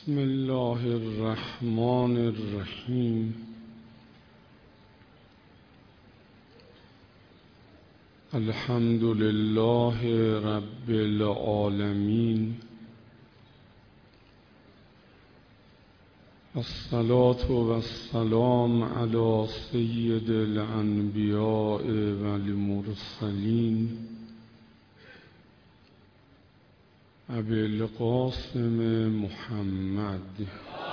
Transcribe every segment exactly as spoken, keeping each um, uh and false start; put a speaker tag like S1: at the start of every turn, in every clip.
S1: بسم الله الرحمن الرحیم. الحمد لله رب العالمین، الصلاة والسلام علی سید الانبیاء والمرسلین ابی القاسم محمد.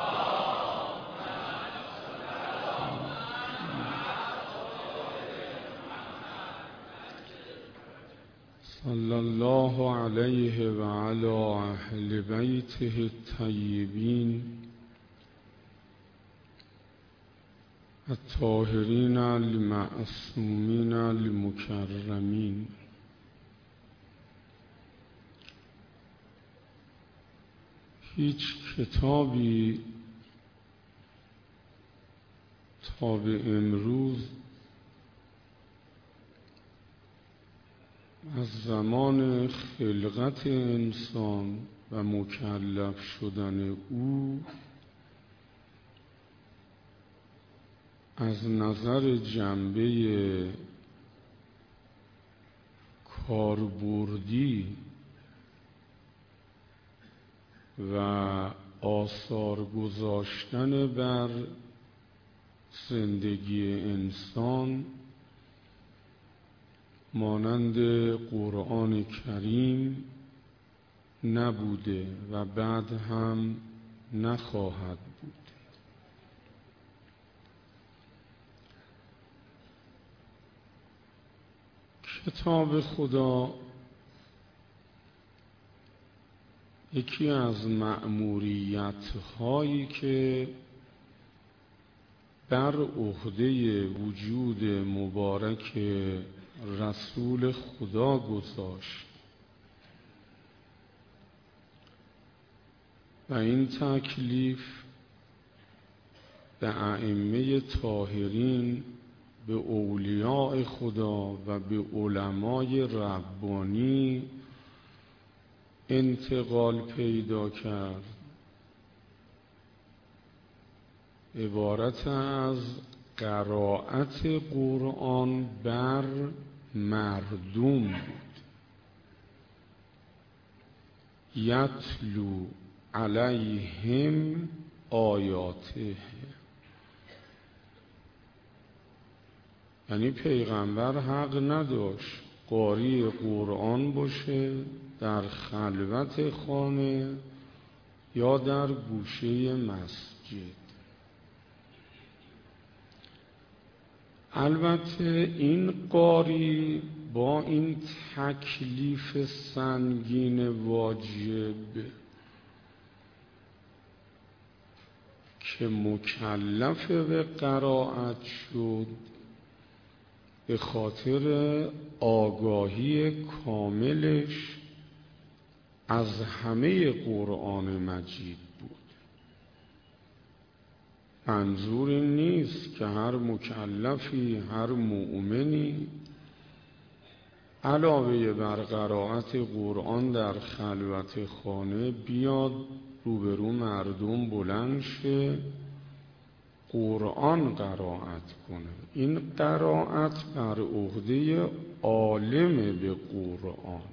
S1: صلی الله علیه و علی اهل بیته الطیبین الطاهرین المعصومین المکرمین. هیچ کتابی تا به امروز از زمان خلقت انسان و مکلف شدن او از نظر جنبه کاربردی و آثار گذاشتن بر زندگی انسان مانند قرآن کریم نبوده و بعد هم نخواهد بود. کتاب خدا یکی از مأموریت‌هایی که بر عهده وجود مبارک رسول خدا گذاشت و این تکلیف به ائمه طاهرین، به اولیاء خدا و به علمای ربانی انتقال پیدا کرد. عبارت از قرائت قرآن بر مردم بود. یتلو علیهم آیاته، یعنی پیغمبر حق نداشت قاری قرآن باشه در خلوت خانه یا در گوشه مسجد. البته این قاری با این تکلیف سنگین واجب که مکلف به قرائت شد به خاطر آگاهی کاملش از همه قرآن مجید بود. منظور این نیست که هر مکلفی، هر مؤمنی علاوه بر قرائت قرآن در خلوت خانه بیاد روبرو مردم بلند شه قرآن قرائت کنه. این قرائت بر عهده عالم به قرآن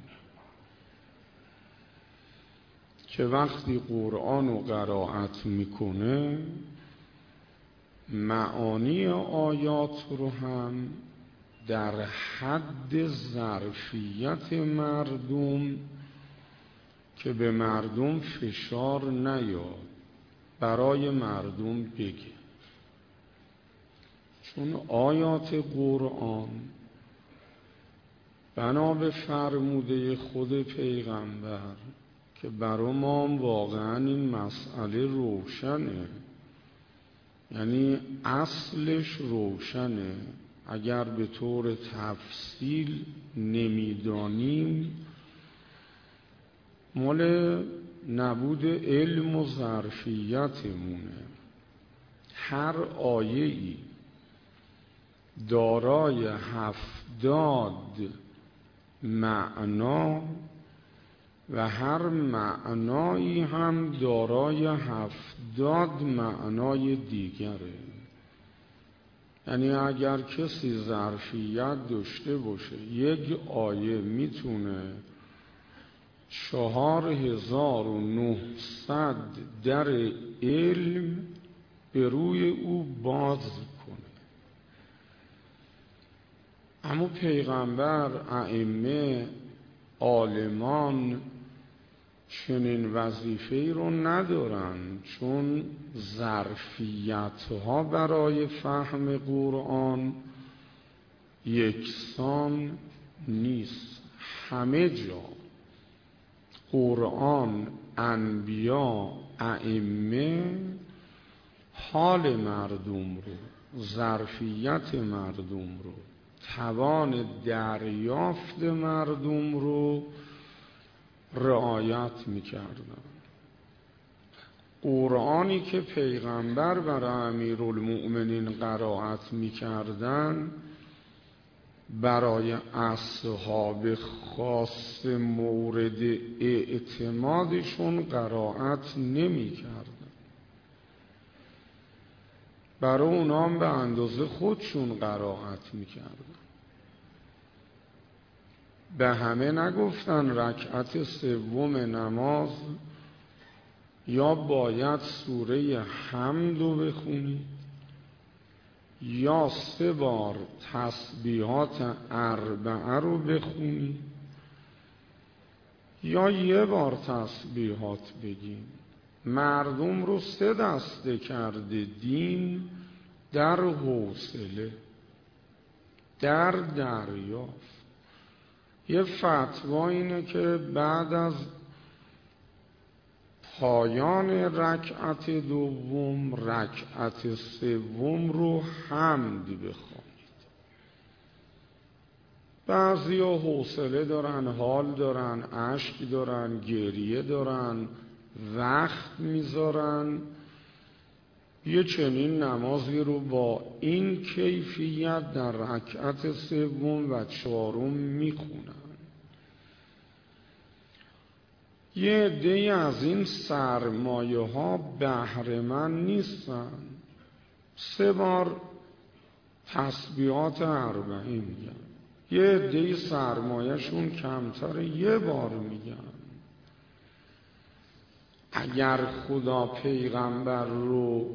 S1: که وقتی قرآن رو قرائت میکنه معانی آیات رو هم در حد ظرفیت مردم که به مردم فشار نیاد برای مردم بگه. چون آیات قرآن بنا به فرموده خود پیغمبر که برای ما واقعا این مسئله روشنه، یعنی اصلش روشنه، اگر به طور تفصیل نمیدانیم مال نبود علم و ظرفیتمونه. هر آیه‌ای دارای هفتاد معنا و هر معنایی هم دارای هفتاد معنای دیگره. یعنی اگر کسی ظرفیت داشته باشه یک آیه میتونه چهار هزار و نهصد در علم به روی او باز کنه. اما پیغمبر، ائمه، عالمان چنین وظیفه‌ای رو ندارن، چون ظرفیت‌ها برای فهم قرآن یکسان نیست. همه جا قرآن، انبیا، ائمه حال مردم رو، ظرفیت مردم رو، توان دریافت مردم رو رعایت می‌کردن. قرآنی که پیغمبر برای امیرالمؤمنین قرائت می‌کردن برای اصحاب خاص مورد اعتمادشون قرائت نمی‌کردن، برای اونا هم به اندازه خودشون قرائت می‌کردن. به همه نگفتن رکعت سوم نماز یا باید سوره حمد رو بخونی یا سه بار تسبیحات اربعه رو بخونی یا یه بار تسبیحات بگیم. مردم رو سه دسته کرده دین، در حوصله، در دریافت. یه فتوا اینه که بعد از پایان رکعت دوم رکعت سوم رو حمد بخوانید. بعضیا حوصله دارن، حال دارن، اشک دارن، گریه دارن، وقت میذارن، یه چنین نمازی رو با این کیفیت در رکعت سوم و چهارم میخونن. یه عده از این سرمایه ها بهره مند نیستن، سه بار تسبیحات اربعین میگن. یه عده سرمایه‌شون کمتر، یه بار میگن. اگر خدا پیغمبر رو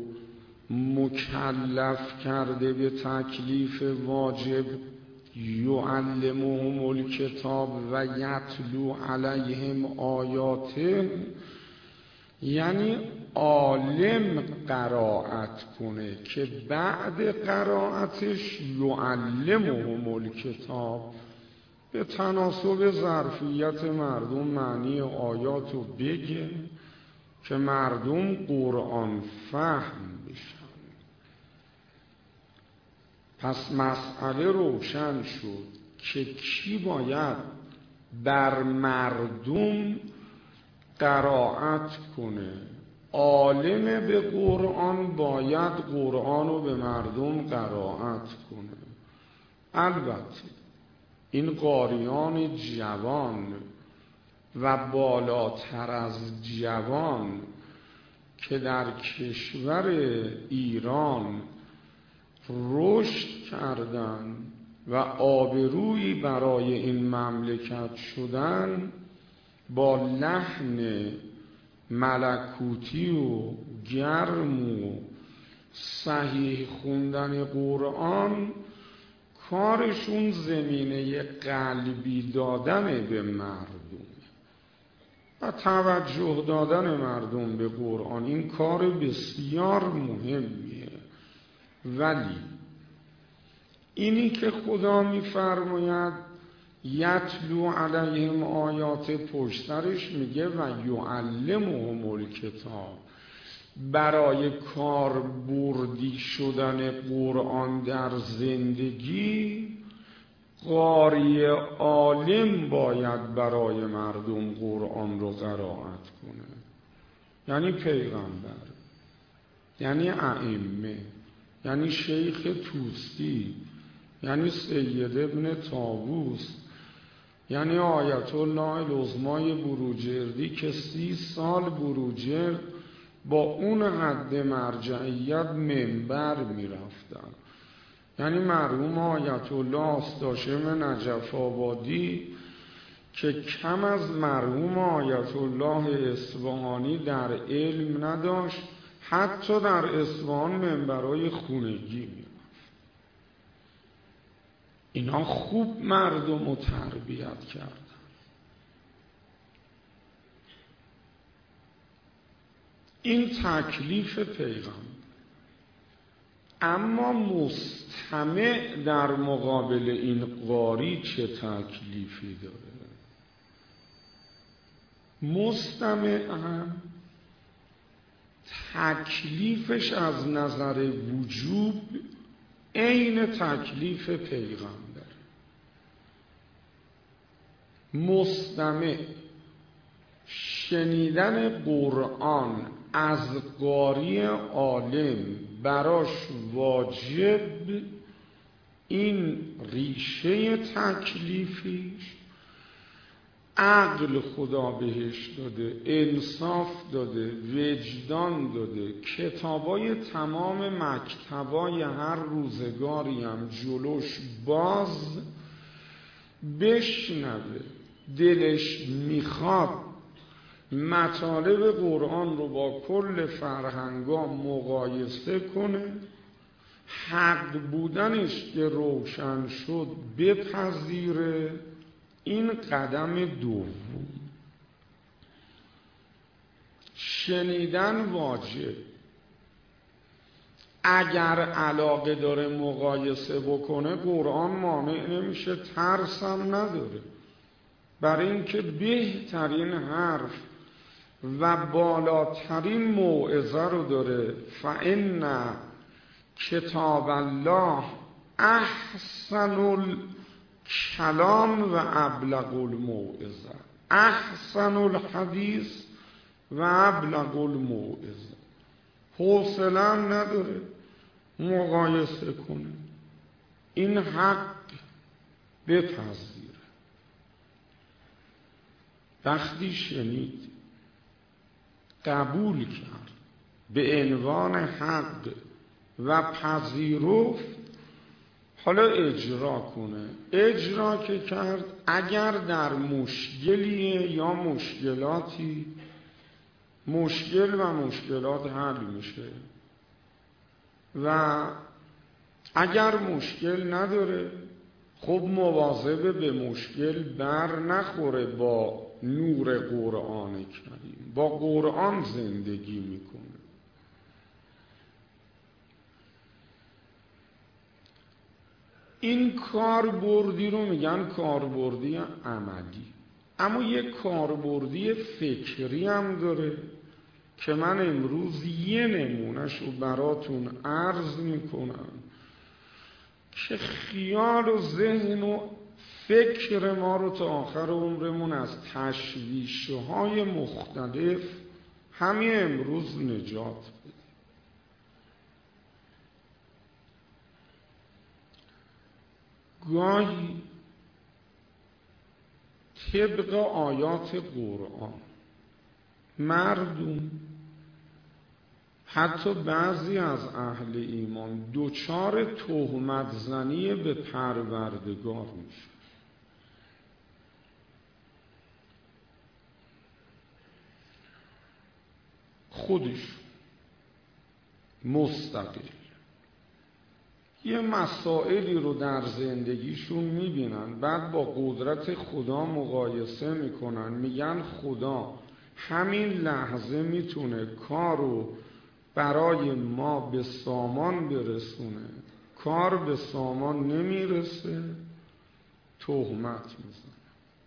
S1: مکلف کرده به تکلیف واجب یعلمهم الکتاب و یتلو علیهم آیاته، یعنی عالم قرائت کنه که بعد قرائتش یعلمهم الکتاب به تناسب ظرفیت مردم معنی آیات رو بگه که مردم قرآن فهم بشن. پس مسئله روشن شد که کی باید بر مردم قرائت کنه. عالم به قرآن باید قرآن رو به مردم قرائت کنه. البته این قاریان جوان و بالاتر از جوان که در کشور ایران رشد کردن و آبرویی برای این مملکت شدن، با لحن ملکوتی و گرم و صحیح خوندن قرآن کارشون زمینه قلبی دادن به مردم و توجه دادن مردم به قرآن. این کار بسیار مهمیه. ولی اینی که خدا میفرماید یتلو علیهم آیات، پشترش میگه و یعلمهم الکتاب، برای کاربردی شدن قرآن در زندگی قاری عالم باید برای مردم قرآن رو قرائت کنه. یعنی پیغمبر، یعنی ائمه، یعنی شیخ توسی، یعنی سید ابن طاووس یعنی آیت الله العظمای بروجردی که سی سال بروجرد با اون حد مرجعیت منبر می رفتن. یعنی مرحوم آیت الله آستاشم نجف آبادی که کم از مرحوم آیت الله اصفهانی در علم نداشت، حتی در اصفهان منبرهای خونگی می رفت. اینا خوب مردم رو تربیت کردن. این تکلیف پیغمبر. اما مستمع در مقابل این قاری چه تکلیفی داره؟ مستمع هم تکلیفش از نظر وجوب عین تکلیف پیغمبر. مستمع شنیدن قرآن از قاری عالم براش واجب، این ریشه تکلیفیش. عقل خدا بهش داده، انصاف داده، وجدان داده، کتابای تمام مکتبای هر روزگاری هم جلوش باز، بشنوه، دلش میخواد مطالب قرآن رو با کل فرهنگا مقایسه کنه، حق بودنش که روشن شد بپذیره. این قدم دوم. شنیدن واجب. اگر علاقه داره مقایسه بکنه قرآن مانع نمیشه، ترسم نداره، برای اینکه بهترین حرف و بالاترین موعظه رو داره. فإن کتاب الله احسن الکلام و ابلغ الموعظه. احسن الحدیث و ابلغ الموعظه. حوصله نداره مقایسه کنه، این حق بپذیره. وقتی شنید قبول کرد به عنوان حق و پذیرفت، حالا اجرا کنه. اجرا که کرد، اگر در مشکلیه یا مشکلاتی، مشکل و مشکلات حل میشه، و اگر مشکل نداره خب مواظب به مشکل بر نخوره، با نور قرآن کریم، با قرآن زندگی میکنه. این کاربردی رو میگن کاربردی عملی. اما یک کاربردی فکری هم داره که من امروز یه نمونهش رو براتون عرض میکنم که خیال و ذهن و فکر ما رو تا آخر عمرمون از تشویش‌های مختلف همین امروز نجات بده. گاهی طبق آیات قرآن مردم، حتی بعضی از اهل ایمان، دوچار تهمت زنی به پروردگار میشه. خودش مستقل یه مسائلی رو در زندگیشون میبینن، بعد با قدرت خدا مقایسه میکنن، میگن خدا همین لحظه میتونه کارو برای ما به سامان برسونه، کار به سامان نمیرسه، تهمت میزن.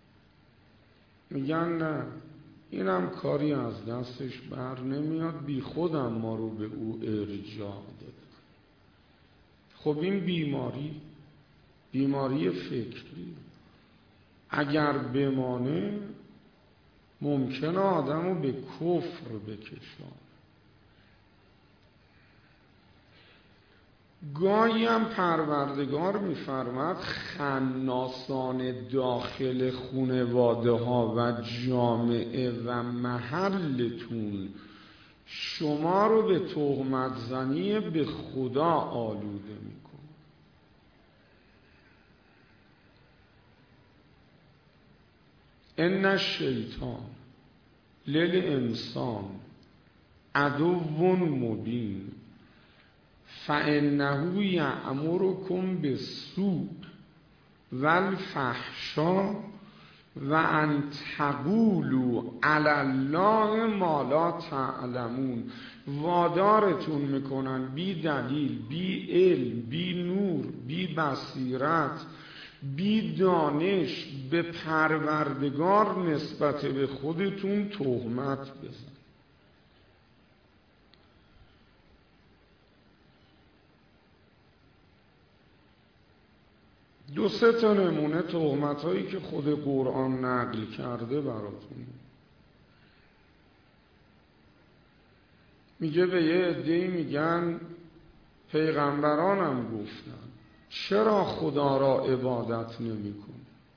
S1: میگن نه، اینم کاری از دستش بر نمیاد، بی خودم ما رو به او ارجاع داده. خب این بیماری، بیماری فکری اگر بمانه ممکنه آدم رو به کفر بکشان. گاهی هم پروردگار می‌فرماید خناسان داخل خانواده ها و جامعه و محلتون شما رو به تهمت زنی به خدا آلوده می‌کنه. ان الشیطان للانسان عدو مبین فانه یأمرکم بالسوء والفحشاء و ان تقولوا علی الله ما لا تعلمون. وادارتون میکنن بی دلیل، بی علم، بی نور، بی بصیرت، بی دانش به پروردگار نسبت به خودتون تهمت بزن. دو سه تا نمونه تهمت هایی که خود قرآن نقل کرده براتون. میگه به یه عده‌ای میگن پیغمبرانم گفتن چرا خدا را عبادت نمی کنی؟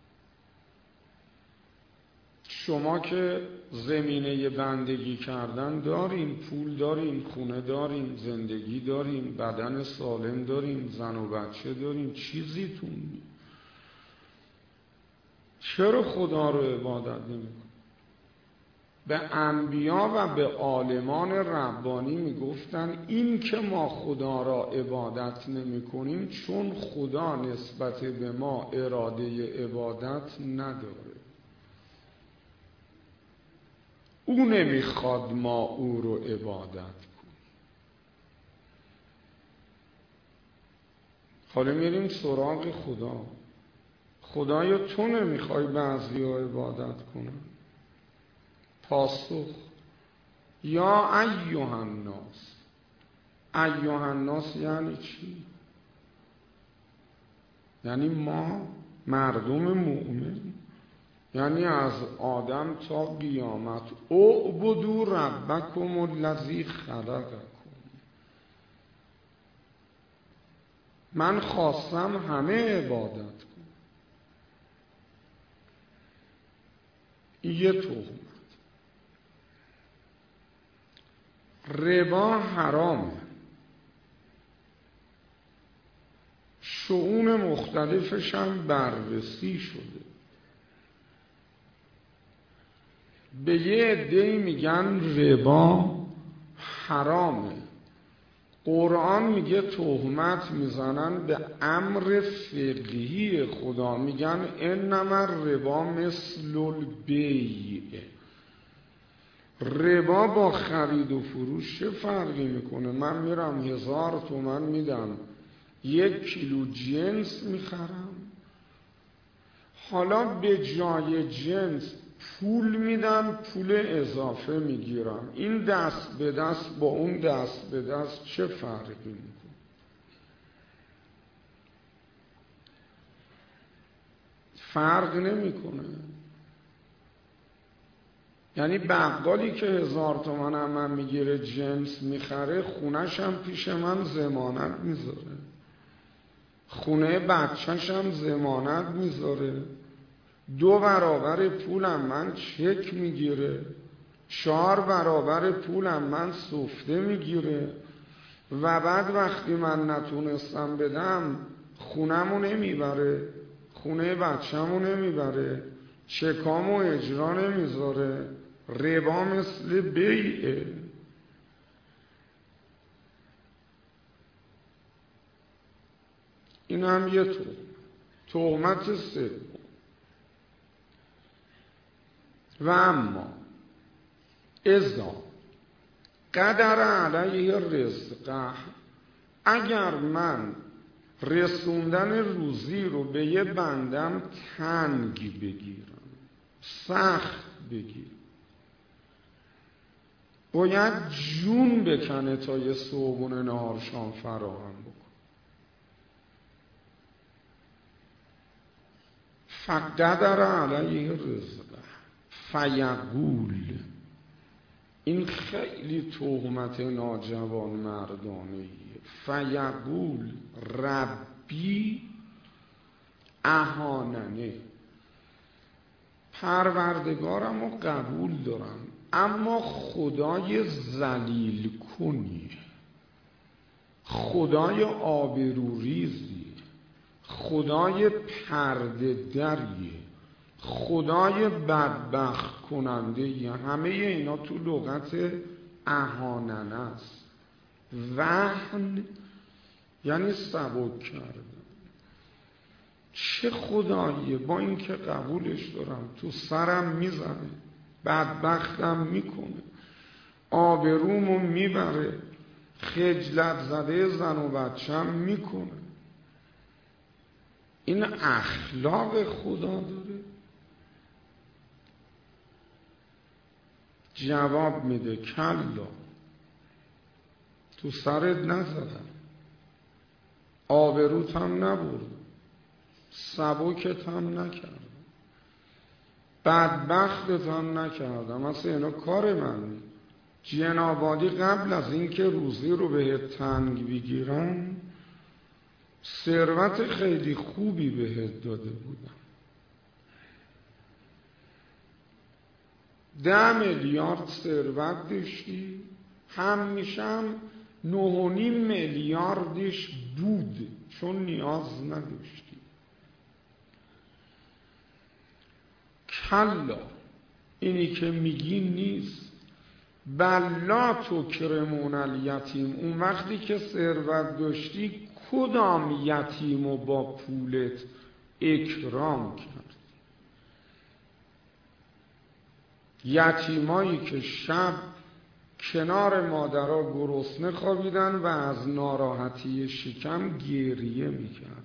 S1: شما که زمینه بندگی کردن دارین، پول دارین، خونه دارین، زندگی دارین، بدن سالم دارین، زن و بچه دارین، چیزیتون نی. چرا خدا رو عبادت نمی کنی؟ به انبیا و به عالمان ربانی میگفتن این که ما خدا را عبادت نمی کنیم چون خدا نسبت به ما اراده عبادت نداره. او نمیخواد ما او رو عبادت کنیم. حالا میریم سراغ خدا. خدایا تو نمیخوای بعضی ها عبادت کنن؟ پاسخ یا ایها الناس. ایها الناس یعنی چی؟ یعنی ما مردم مؤمن، یعنی از آدم تا قیامت اعبدوا ربکم الذی خلقکم. من خواستم همه عبادت کن. یه تهمت. ربا حرامه. شؤون مختلفش هم بررسی شده. به یه عده‌ای میگن ربا حرامه. قرآن میگه تهمت میزنن به امر فقهی خدا، میگن انما الربا مثل البیع. ربا با خرید و فروش چه فرقی میکنه؟ من میرم هزار تومن میدم یک کیلو جنس میخرم، حالا به جای جنس پول میدم، پول اضافه میگیرم. این دست به دست با اون دست به دست چه فرقی میکنه؟ فرق نمیکنه. یعنی بقالی که هزار تومن هم من میگیره جنس میخره، خونش هم پیش من ضمانت میذاره، خونه بچهش هم ضمانت میذاره، دو برابر پولم من چک میگیره، چهار برابر پولم من سفته میگیره و بعد وقتی من نتونستم بدم خونمو نمیبره، خونه بچه‌مو نمیبره، چکامو اجرا نمیذاره. ربا مثل بیعه. این هم یه تهمت. تهمت سوم و اما اذا قدر علیه رزقه، اگر من رسوندن روزی رو به یه بندم تنگ بگیرم، سخت بگیرم، باید جون بکنه تا یه صبحونه نهار شام فراهم بکن. فقدر علیه رزقه فیقول، این خیلی تهمت ناجوان مردانه‌ایه. فیقول ربی اهاننه، پروردگارم رو قبول دارم اما خدای ذلیل کنی، خدای آبروریزی، خدای پرده دریه، خدای بدبخت کننده یه. همه اینا تو لغت اهاننه است. وهن یعنی سبک کردن. چه خداییه با این که قبولش دارم تو سرم میزنه، بدبختم میکنه، آبرومو میبره، خجلت زده زن و بچم میکنه. این اخلاق خدا داره؟ جواب میده کلا، تو سرت نزدم، آبروت هم نبردم، سبکت هم نکردم، بدبختت هم نکردم. اصلا اینا کار من. جنابالی قبل از اینکه روزی رو بهت تنگ بگیرم ثروت خیلی خوبی بهت داده بودم. ده میلیارد ثروت داشتی، همیشه هم نه و نیم میلیاردش بود چون نیاز نداشتی. کلا، اینی که میگی نیست. بلا تکرمون الیتیم، اون وقتی که ثروت داشتی کدام یتیم و با پولت اکرام کرد؟ یتیمایی که شب کنار مادرها گرسنه خوابیدن و از ناراحتی شکم گریه میکردن.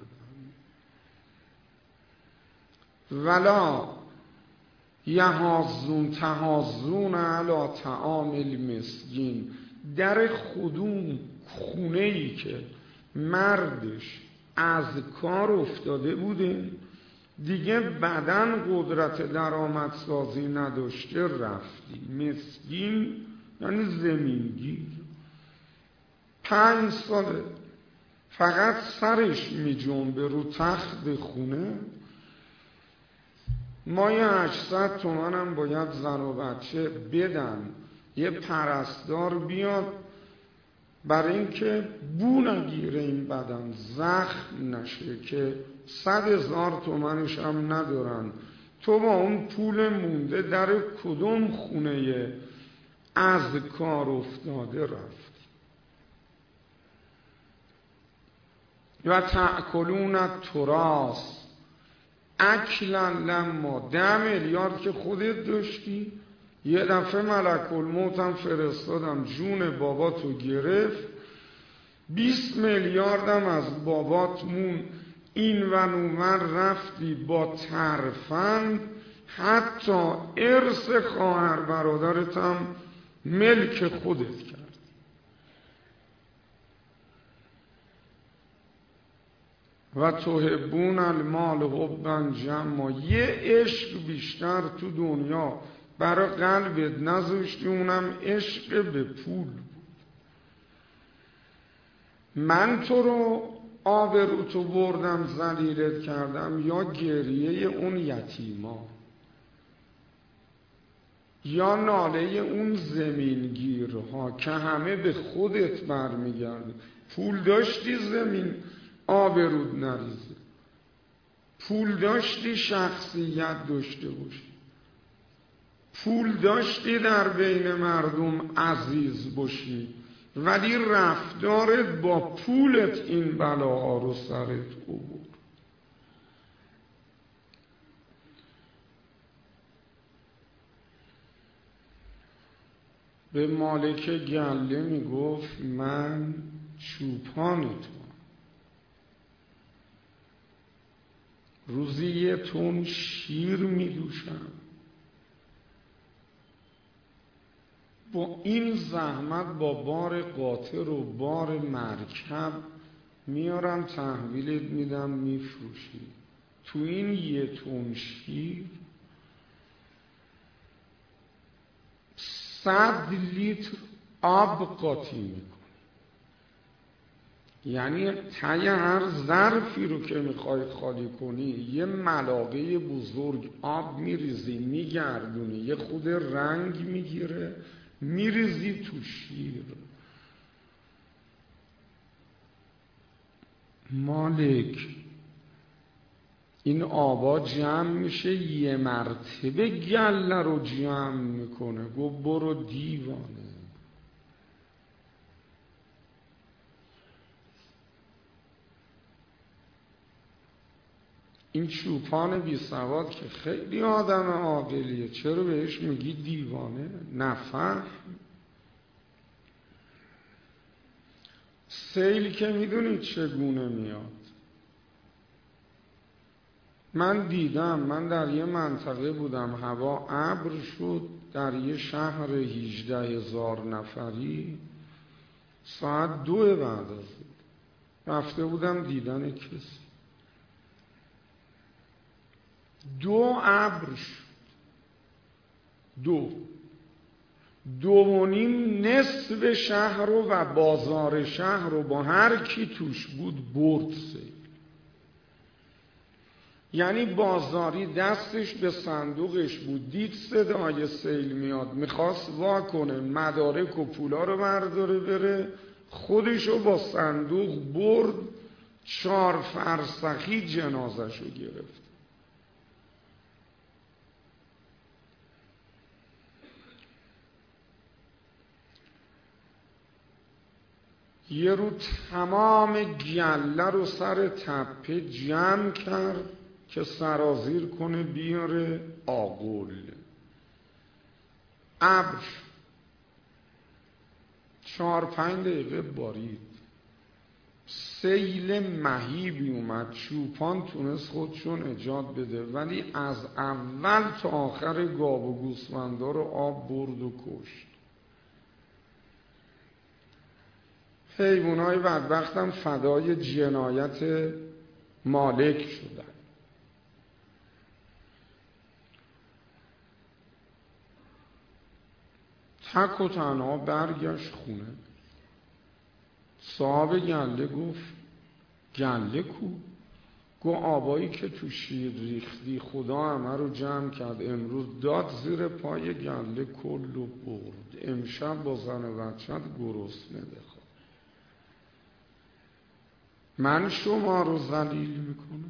S1: ولا یحاضون تحاضون علی طعام المسکین، در خودون خونه‌ای که مردش از کار افتاده بوده دیگه بدن قدرت درآمدسازی نداشته رفتی. مسکین یعنی زمینگیر. پنج ساله فقط سرش می جنبه رو تخت خونه. ما یه هشتصد تومنم باید زن و بچه بدن، یه پرستار بیاد برای اینکه بو نگیره این بدن، زخم نشه، که صد هزار تومنش هم ندارن. تو با اون پول مونده در کدوم خونه از کار افتاده رفت؟ و تأکلون التراث اکلا لما، ده میلیارد که خودت داشتی یه دفعه ملک الموت هم فرستادم جون باباتو گرفت، بیست میلیاردم از بابات مون، این و نومن رفتی با ترفند، حتی ارث خواهر برادرت هم ملک خودت کرد. و تحبون المال حبا جما، یه عشق بیشتر تو دنیا برای قلبت نذاشتی، اونم عشق به پول بود. من تو رو آبروتو بردم ذلیلت کردم، یا گریه اون یتیما، یا ناله اون زمینگیرها که همه به خودت برمیگرده. پول داشتی زمین آبرود نریزه، پول داشتی شخصیت داشته باشی، پول داشتی در بین مردم عزیز باشی، ولی رفتارت با پولت این بلاها رو سرت آورد. به مالک گله میگفت من چوپان تو، روزی یه تن شیر میدوشم، با این زحمت با بار قاطر و بار مرکب میارم تحویلت میدم میفروشی، تو این یه تن شیر صد لیتر آب قاطی میکنه. یعنی ته هر ظرفی رو که میخوای خالی کنی یه ملاقه بزرگ آب میریزی، میگردونی، یه خود رنگ میگیره، میریزی تو شیر. مالک این آبا جمع میشه، یه مرتبه گله رو جمع میکنه. گو برو دیوانه. این چوپان بی سواد که خیلی آدم عاقلیه، چرا بهش میگی دیوانه؟ نفهم. سیل که میدونید چگونه میاد. من دیدم، من در یه منطقه بودم هوا ابر شد در یه شهر هجده هزار نفری، ساعت دو بعد از رفته بودم دیدن کسی. دو ابر شد، دو دو و نیم نصف شهر رو و بازار شهر رو با هر کی توش بود برد سیل. یعنی بازاری دستش به صندوقش بود، دید صدای سیل میاد، میخواست وا کنه مدارک و پولا رو برداره بره، خودش رو با صندوق برد، چهار فرسخی جنازش رو گرفت. یه رو تمام گله رو سر تپه جمع کرد که سرازیر کنه بیاره آغل. ابر چهار پنج دقیقه بارید، سیل مهیبی اومد، چوپان تونست خودشون نجات بده، ولی از اول تا آخر گاو و گوسفندا رو آب برد و کشت. حیوانای بدبختم فدای جنایت مالک شدن. تک و تنها برگشت خونه. صاحب گله گفت گله کو؟ گو آبایی که تو شیر ریختی خدا همه رو جمع کرد، امروز داد زیر پای گله کل و برد، امشب با زن و بچت گرسنه بخواب. من شما رو ذلیل میکنم؟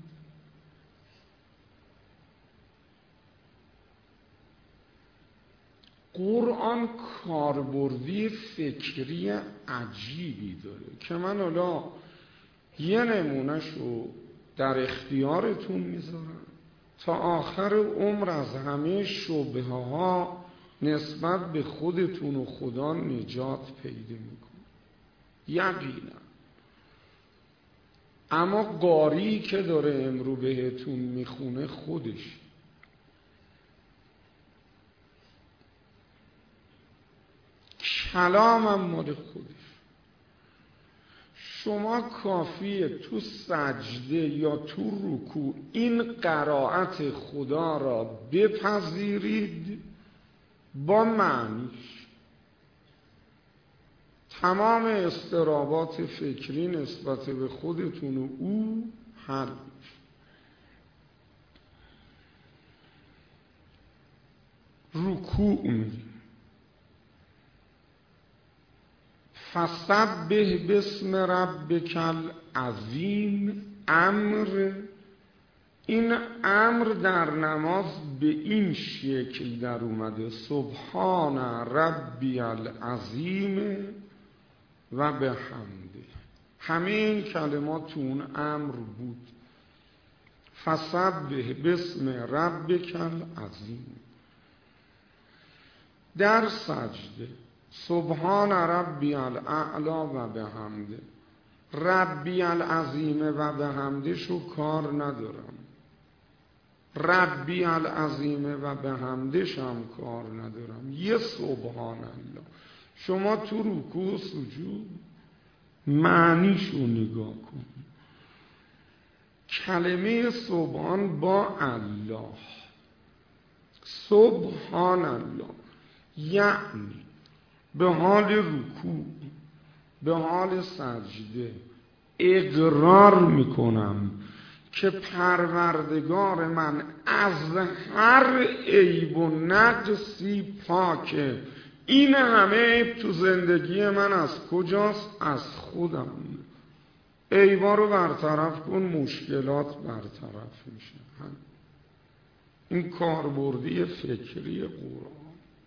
S1: قرآن کاربردی فکری عجیبی داره که من حالا یه نمونهش رو در اختیارتون میذارم تا آخر عمر از همه شبهه ها نسبت به خودتون و خدا نجات پیدا میکنه یقینا. اما قاری که داره امرو بهتون میخونه خودش، کلامم مال خودش. شما کافیه تو سجده یا تو رکوع این قرائت خدا را بپذیرید با معنیش، تمام اضطرابات فکری نسبت به خودتون و او حل میشه. رکوع میگیم فسبح باسم ربک العظیم. امر، این امر در نماز به این شکل در اومده: سبحان ربی العظیم و به حمده. همه این کلمات تو اون امر بود. فسبح باسم ربک العظیم. در سجده سبحان ربی الاعلا و به حمده. ربی العظیم و به حمده شو کار ندارم، ربی العظیم و به حمدش هم کار ندارم. یه سبحان الله. شما تو رکوع و سجود معنیشو نگاه کن. کلمه سبحان با الله، سبحان الله، یعنی به حال رکوع، به حال سجده اقرار میکنم که پروردگار من از هر عیب و نقصی پاکه. این همه عیب تو زندگی من از کجاست؟ از خودم. عیبا رو برطرف کن، مشکلات برطرف میشه. این کاربردی فکری قرآن.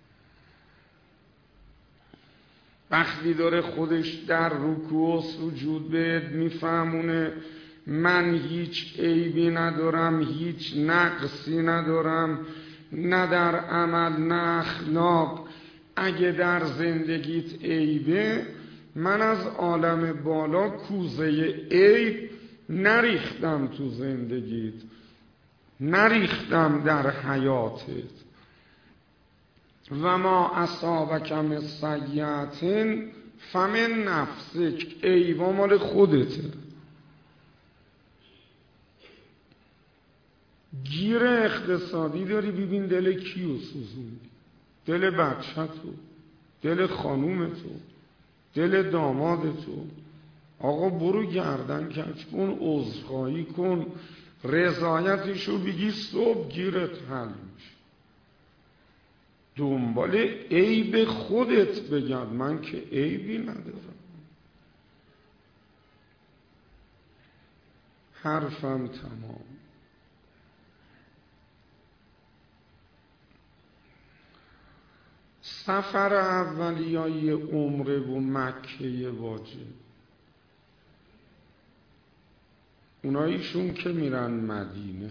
S1: وقتی داره خودش در رکوع و سجود بهت میفهمونه من هیچ عیبی ندارم، هیچ نقصی ندارم، نه در عمل نه اخلاق. اگه در زندگیت عیبه، من از عالم بالا کوزه عیب نریختم تو زندگیت، نریختم در حیاتت. و ما اصابک من سیئة فمن نفسک، عیبا مال خودته. گیر اقتصادی داری، ببین دل کیو سوزوندی، دل بچه تو، دل خانوم تو، دل داماد تو. آقا برو گردن کج کن، عذرخواهی کن، رضایتشو بگی، صبح گیرت حل میشه. دنبال عیب خودت بگرد، من که عیبی ندارم. حرفم تمام. سفر اولیای عمره و مکه واجب، اوناییشون که میرن مدینه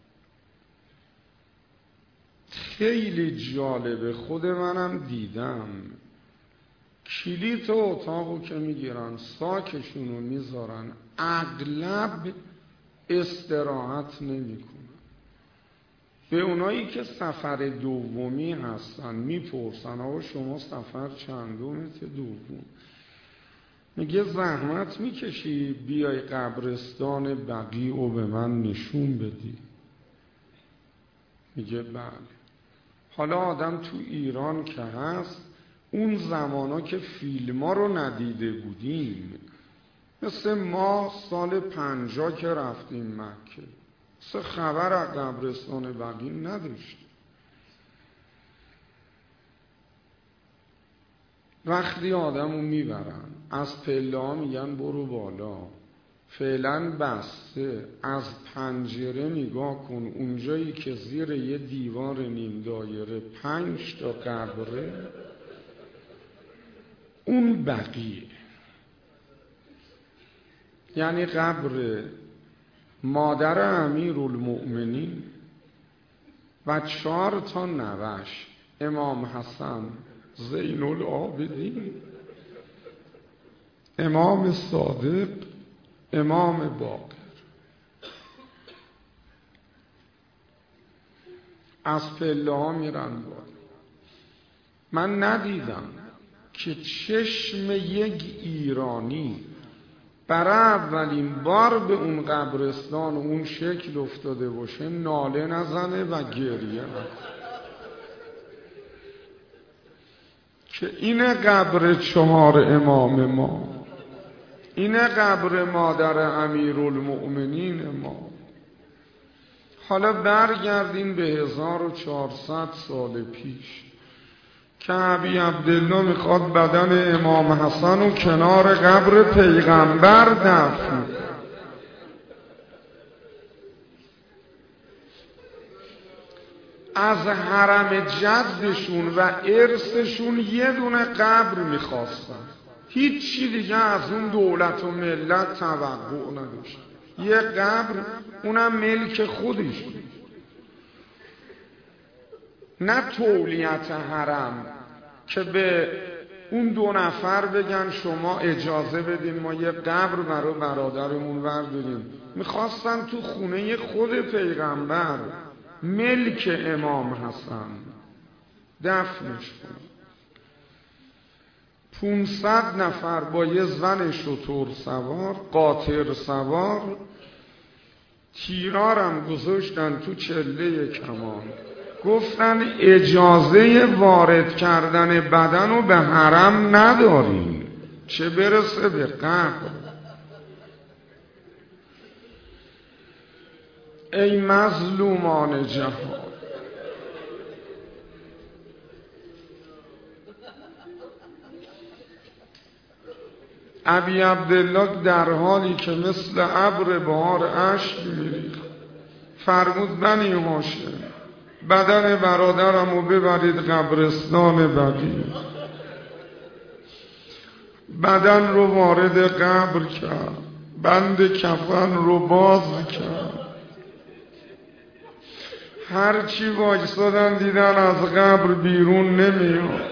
S1: خیلی جالبه. خود منم دیدم کلیت اتاقو که میگیرن ساکشونو میذارن، اغلب استراحت نمیکنن. به اونایی که سفر دومی هستن میپرسن آقا شما سفر چندمت؟ دوم. میگه زحمت میکشی بیای قبرستان بقیع و به من نشون بدی؟ میگه بله. حالا آدم تو ایران که هست، اون زمانا که فیلم ها رو ندیده بودیم، مثل ما سال پنجاه که رفتیم مکه، سه خبر از قبرستان بقیع نداشتیم. وقتی آدمو میبرن از پله ها میگن برو بالا، فعلا بسته، از پنجره نگاه کن، اونجایی که زیر یه دیوار نیم دایره پنج تا قبره، اون بقیه. یعنی قبر مادر امیرالمؤمنین و چهار تا نوش، امام حسن زین العابدین، امام صادق، امام باقر. از پله ها میرن بالا. من ندیدم که چشم یک ایرانی برای اولین بار به اون قبرستان و اون شکل افتاده باشه ناله نزنه و گریه نکنه که این قبر چهار امام ما، این قبر مادر امیرالمؤمنین ما. حالا برگردیم به هزار و چهارصد سال پیش که ابی عبدالله میخواد بدن امام حسن و کنار قبر پیغمبر دفن. از حرم جدشون و ارثشون یه دونه قبر میخواستن، هیچی دیگه از اون دولت و ملت توقع نداشت. یه قبر، اونم ملک خودشون، نه تولیت حرم که به اون دو نفر بگن شما اجازه بدین ما یه قبر برای برادرمون برداریم. میخواستن تو خونه خود پیغمبر، ملک امام حسن، دفنش کنن. پونصد نفر با یه زن شتر سوار، قاطر سوار، تیرارم گذاشتن تو چله کمان، گفتن اجازه وارد کردن بدن رو به حرم نداریم، چه برسه به قبر. ای مظلومان جهان، ابی عبدالله در حالی که مثل ابر بهار اشک میریخت فرمود بنی هاشم بدن برادرم رو ببرید قبرستان بقیع. بدن رو وارد قبر کرد، بند کفن رو باز کرد. هرچی وایسادن دیدن از قبر بیرون نمیاد.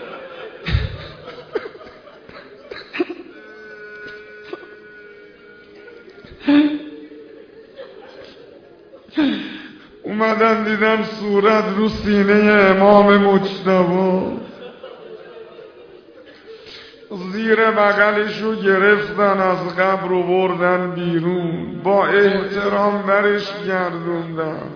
S1: اومدن دیدن صورت رو سینه امام مجتبی، زیر بغلشو گرفتن از قبر و بردن بیرون، با احترام برش گردوندن.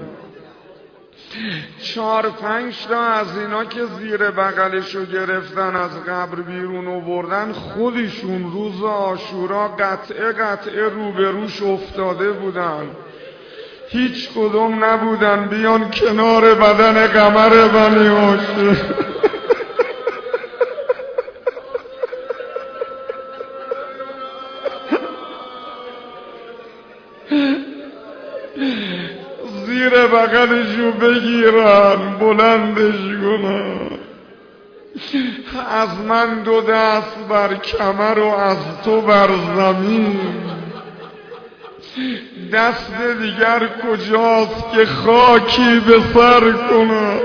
S1: چهار پنج تا از اینا که زیر بغلشو گرفتن از قبر بیرون و بردن خودشون روز عاشورا قطعه قطعه روبروش افتاده بودن، هیچ کدوم نبودن بیان کنار بدن قمر بنی هاشم. زیر بغلشو بگیرن بلندش کنن، از من دو دست بر کمر و از تو بر زمین، دست دیگر کجاست که خاکی به سر کنم.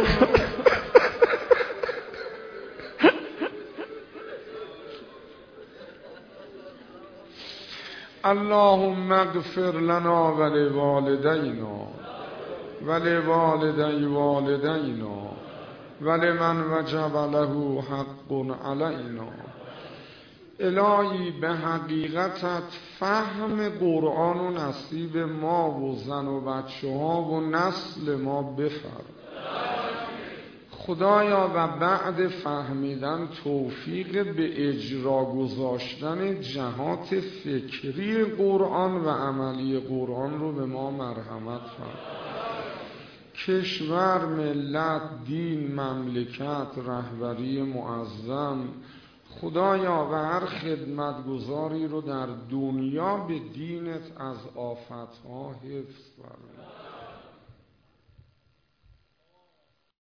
S1: اللهم اغفر لنا ولوالدینا ولوالدی والدینا ولمن وجب له حق علینا. الهی به حقیقتت فهم قرآن و نصیب ما و زن و بچه ها و نسل ما بفرما. خدایا و بعد فهمیدن توفیق به اجرا گذاشتن جهات فکری قرآن و عملی قرآن رو به ما مرحمت فرما. کشور، ملت، دین، مملکت، رهبری معظم خدایا و هر خدمتگزاری رو در دنیا به دینت از آفتها حفظ فرما.